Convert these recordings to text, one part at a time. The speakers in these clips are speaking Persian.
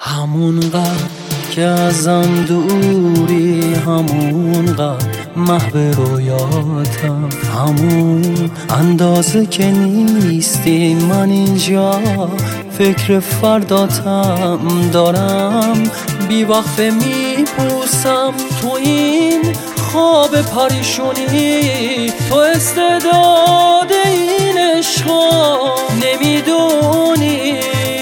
همونقدر که ازم دوری، همونقدر محو رویاتم، همون اندازه که نیستی من اینجا فکر فرداتم دارم. بی وقفه میپوسم تو این خواب پریشونی، تو استعداد این عشقا نمیدونی.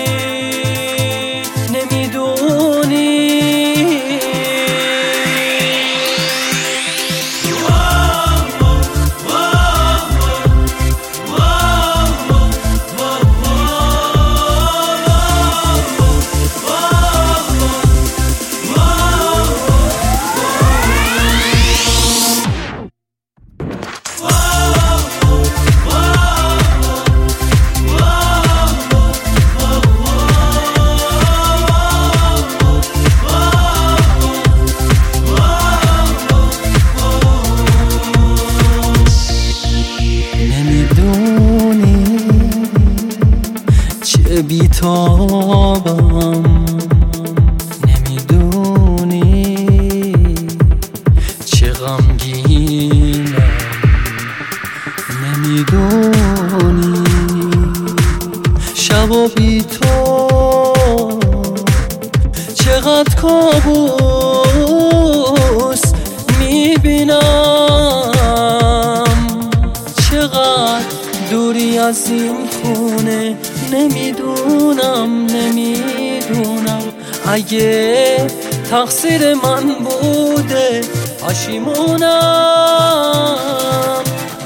بیتابم، نمیدونی چه غمگینم، نمیدونی شب و بی تو چقدر کابوس میبینم، چقدر دوری از این خونه. نمیدونم اگه تقصیر من بوده، پشیمونم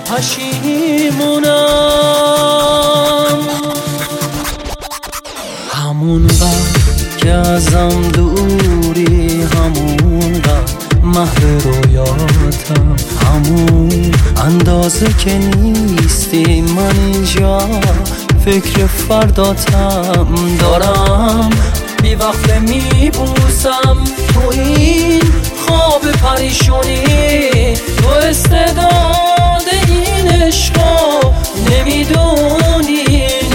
همونقدر که ازم دوری، همونقدر محو رویاتم، همون اندازه که نیستی من اینجا فکر فرداتم دارم. بی وقفه میبوسم تو این خواب پریشونی، تو استعداد این عشقا نمیدونی.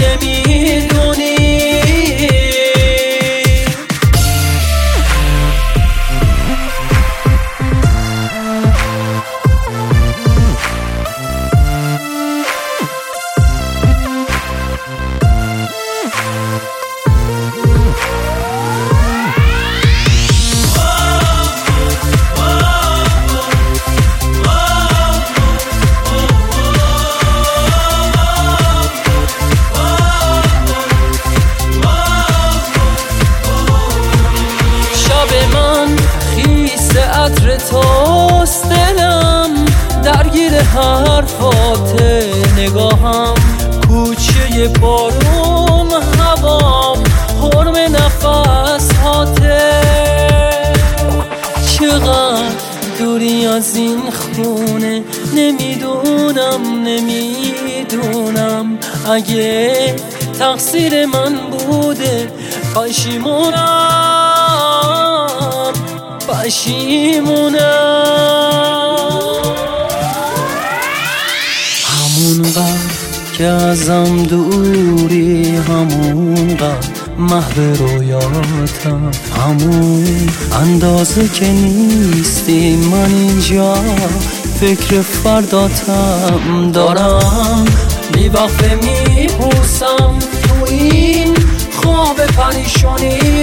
عطر توست دلم درگیر حرفات، نگاهم کوچه بارون، هوام حرم نفس هاته. چقدر دوری از این خونه، نمیدونم اگه تقصیر من بوده، پشیمونم همونقدر که ازم دوری، همونقدر محو رویاتم، همون اندازه که نیستی من اینجا فکر فرداتم دارم. بی وقفه میپوسم تو این خواب پریشونی،